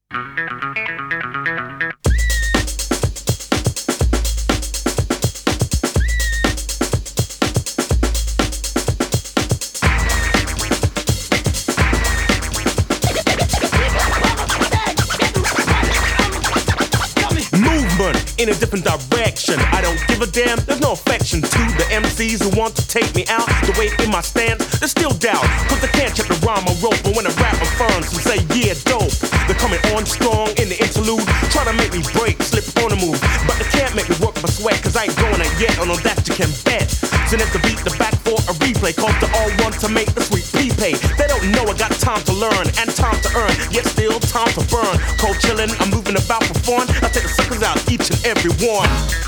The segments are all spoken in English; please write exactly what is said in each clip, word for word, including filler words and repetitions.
In a different direction, I don't give a damn. There's no affection to the M Cs who want to take me out. The way in my stance, there's still doubt, cause they can't check the rhyme or rope. But when I rap, I'm firm, so say yeah, dope. They're coming on strong in the interlude, try to make me break, slip on the move, but they can't make me work my sweat, cause I ain't going out yet. On that you can bet. So let's beat the back for a replay, cause they all want to make the sweet pea pay. They don't know I got time to learn and time to earn, yet still time to burn. Cold chillin', I'm moving about for fun. I take the suckers out each and every one.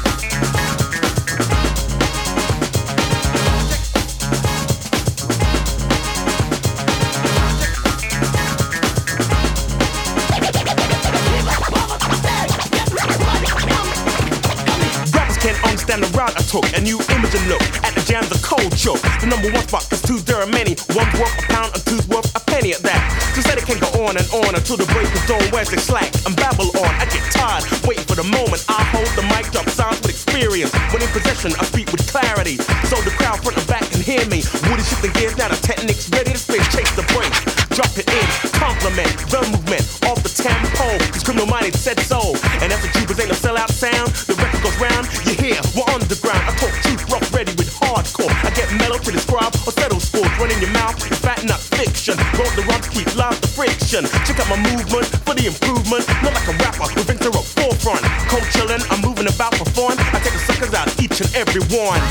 Understand the route I took, a new image and look at the jams, a cold choke. The number one spot, cause two's there are many. One's worth a pound and two's worth a penny at that. So said it can go on and on until the break is dawn. Where's the slack and babble on? I get tired, waiting for the moment I hold the mic, drop sounds with experience. When in possession, I speak with clarity, so the crowd front and back can hear me. Woody shifting gears, now the technique's ready to spin. Chase the break, drop it in, compliment the movement of the tempo. Cause Criminal Minded said so, and as the tubers ain't a sellout sound, the record goes round, you hear, we're underground. I talk truth, rough, ready with hardcore. I get mellow to describe or settle scores. Run in your mouth, it's fat, not fiction. Roll the run to keep live the friction. Check out my movement for the improvement. Not like a rapper who brings her up forefront. Cold chillin', I'm moving about for fun. I take the suckers out, each and every one.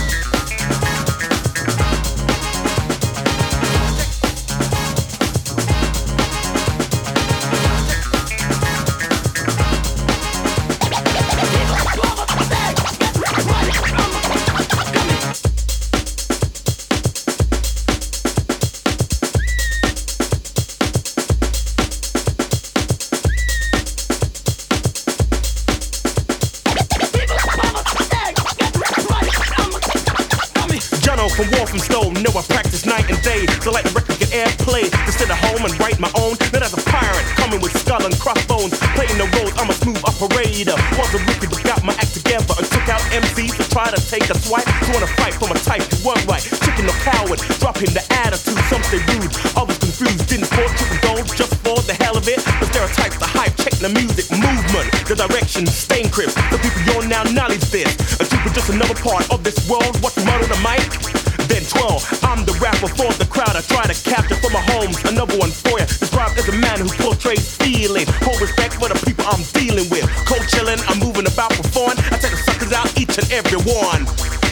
From War from Stone, know I practice night and day, so let the record get airplay. To sit at home and write my own, not as a pirate, coming with skull and crossbones, playing the roles, I'm a smooth operator. Was a rookie but got my act together and took out M Cs to try to take a swipe. So wanna fight for my type, you weren't right. Chicken no coward, dropping the attitude, some say rude, others confused, didn't sport, took gold just for the hell of it. The stereotypes, the hype, check the music, movement, the direction, stain crisp. The people you're now knowledge this, a truth is just another part of this world. What's the motto, the mic? Then twirl, I'm the rapper for the crowd. I try to capture for my homes, another one for ya. Described as a man who portrays feeling. Hold respect for the people I'm dealing with. Cold chillin', I'm moving about for fun. I take the suckers out, each and every one.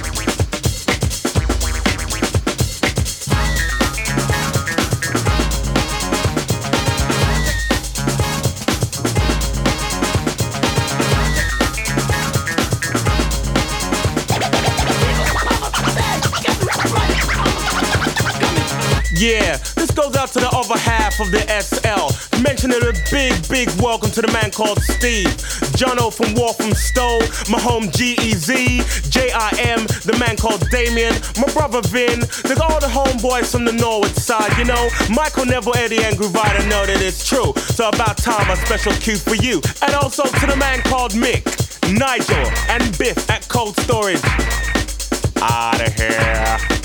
Yeah, this goes out to the other half of the S L. Mentioning a big, big welcome to the man called Steve. Jono from War from Stowe, my home G E Z, J I M, the man called Damien, my brother Vin, there's all the homeboys from the Norwood side, you know. Michael Neville, Eddie and Groovida know that it's true. So about time a special cue for you. And also to the man called Mick, Nigel, and Biff at Cold Storage. Outta here.